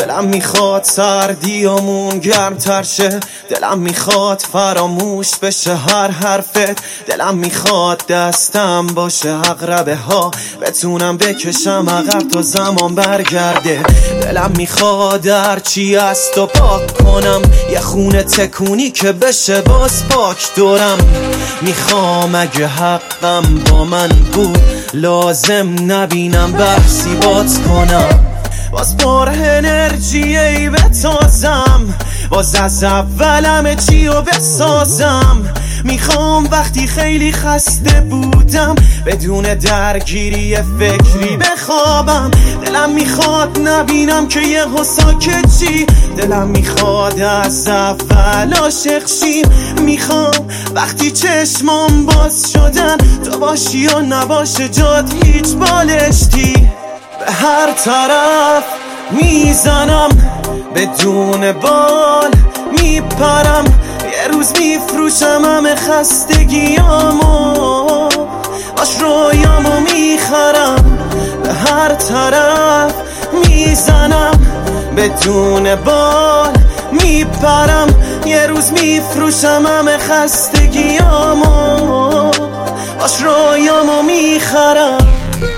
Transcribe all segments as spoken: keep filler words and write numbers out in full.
دلم میخواد سردیامون گرمتر شه، دلم میخواد فراموش بشه هر حرفت، دلم میخواد دستم باشه عقربه ها بتونم بکشم عقب تا زمان برگرده، دلم میخواد هرچی از تو پاک کنم، یه خونه تکونی که بشه باز پاک دورم، میخوام اگه حقم با من بود لازم نبینم بحثی بات کنم، باز پر انرژی ای بتازم، باز از اولم چی رو بسازم، میخوام وقتی خیلی خسته بودم بدون درگیری فکری بخوابم، دلم میخواد نبینم که یه ساکت چی، دلم میخواد از اول عاشق شیم، میخوام وقتی چشمام باز شدن تو باشی و نباشه جات هیچ بالشتی، به هر طرف میزنم بدون بال میپرم، یه روز میفروشم همه خستگیامو باش رویامو میخرم، به هر طرف میزنم بدون بال میپرم، یه روز میفروشم همه خستگیامو باش رویامو میخرم.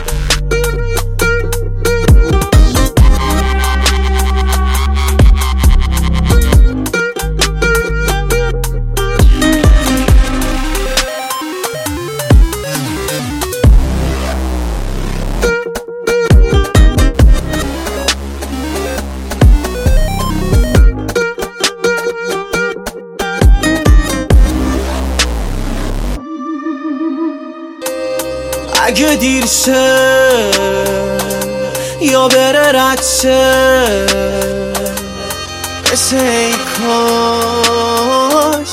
اگه دیر شه یا بره رد شه بشه ای کاش،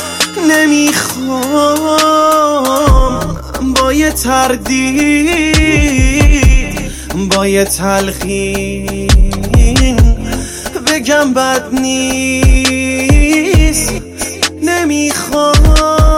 نمیخوام با یه تردید با یه تلخین بگم بد نیست، نمیخوام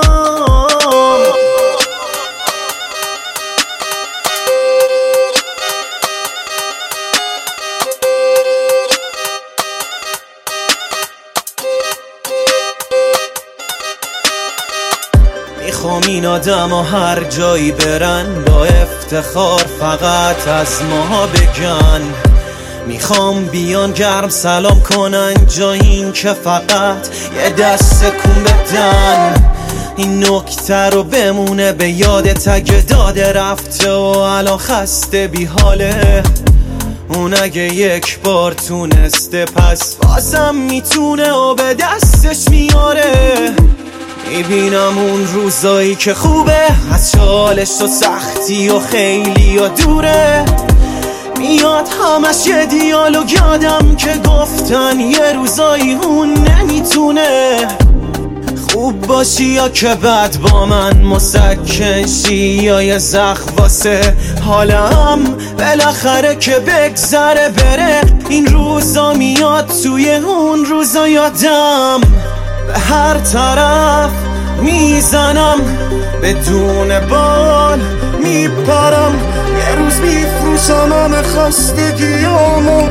میخوام این آدم ها هر جایی برن با افتخار فقط از ما بگن، میخوام بیان گرم سلام کنن جای این که فقط یه دست کن بدن، این نکته رو بمونه به یادت اگه داده رفته و الان خسته بی حاله، اون اگه یک بار تونسته پس بازم میتونه و به دستش میاره، میبینم اون روزایی که خوبه از چالش و سختی و خیلی و دوره، میاد همش یه دیالوگ یادم که گفتن یه روزایی اون نمیتونه خوب باشی یا که بعد با من مسکن شی، یا یه زخم واسه حالم بالاخره که بگذره بره، این روزا میاد توی اون روزا یادم، به هر طرف میزنم بدون بال میپرم، یه روز میفروشم همه خستگیامو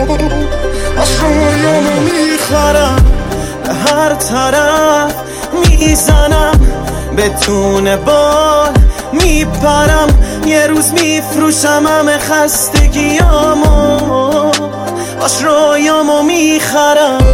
آشویامو میخرم، به هر طرف میزنم بدون بال میپرم، یه روز میفروشم همه خستگیامو آش رویامو میخرم.